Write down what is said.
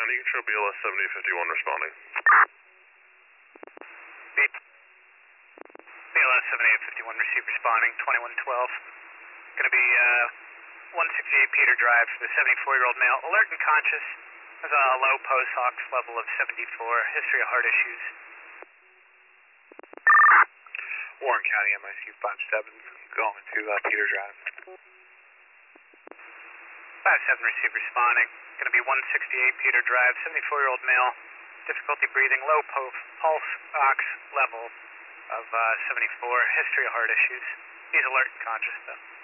County, Control BLS 7051 responding. BLS 7851 received responding, 2112. Going to be 168 Peter Drive for the 74-year-old male, alert and conscious, has a low post-ox level of 74, history of heart issues. Warren County, MIC 57, going to Peter Drive. 57 received responding, going to be 168 Peter Drive, 74-year-old male, difficulty breathing, low pulse ox level of 74, history of heart issues. He's alert and conscious though.